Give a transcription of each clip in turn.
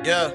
Yeah.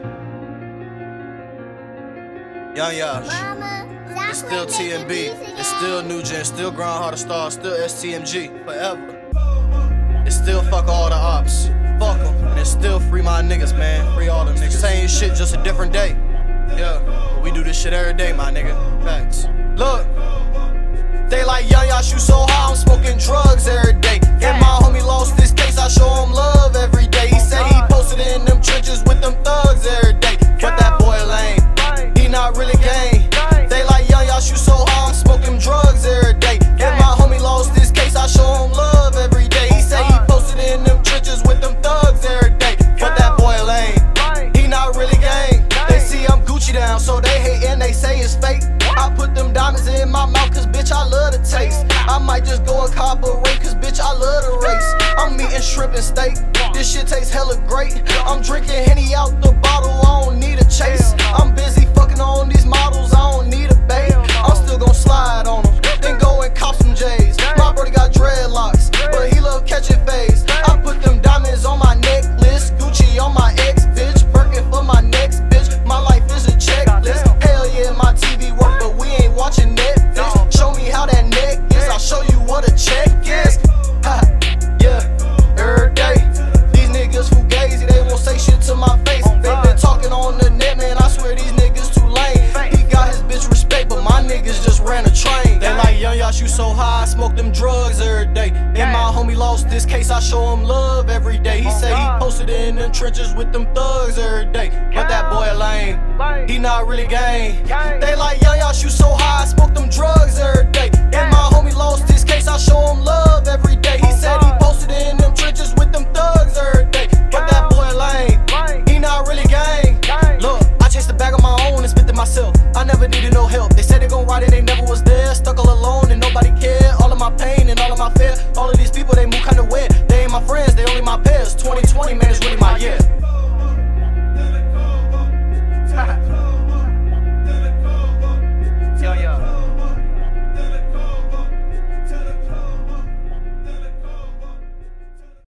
Young Yash. It's still TMB. It's still New Gen. Still Grind Harder Star. Still STMG. Forever. It's still fuck all the ops. Fuck them. And it's still free my niggas, man. Free all them niggas. Same shit, just a different day. Yeah. But we do this shit every day, my nigga. Facts. Look. They like Young Yash, you so high, I'm smoking drugs every day. And my homie lost this case, I show him love every day. He said he posted in them trenches with them thugs every day. But that boy lame, he not really gang. They like Young Yash, you so high, I'm smoking drugs every day. And my homie lost this case, I show him love every day. He said he posted in them trenches with them thugs every day. But that boy lame, he not really gang. They see I'm Gucci down, so they hate and they say it's fake. I put them diamonds in my mouth, cause bitch, I love the taste. I might just go and cooperate, cause bitch, I love the race. I'm eating shrimp and steak, this shit tastes hella great. I'm drinking Henny out the bottle, I don't need a chase. I'm busy fucking on these models, I don't need a babe. I'm still gon' slide on them, then go and cop some J's. My brother got dreadlocks, but he love catching phase. I put them diamonds on my necklace, Gucci on my ex, bitch. Birkin for my next bitch, my life is a checklist. Hell yeah, my TV work, but we ain't watching Netflix. Show me how that neck is, I'll show you what a check is. Ha, yeah, every day. These niggas fugazi, they won't say shit to my face. They been talking on the net, man, I swear these niggas too lame. He got his bitch respect, but my niggas just ran a train. They like Young Yash, you so high, I smoke them drugs every day. And my homie lost this case, I show him love every day. He say he posted in them trenches with them thugs every day. But that boy lame, he not really gang. They like Young Yash, you so high, I smoke them drugs every day. And my homie lost this case, I show him love every day. He said he posted in them trenches with them thugs every day.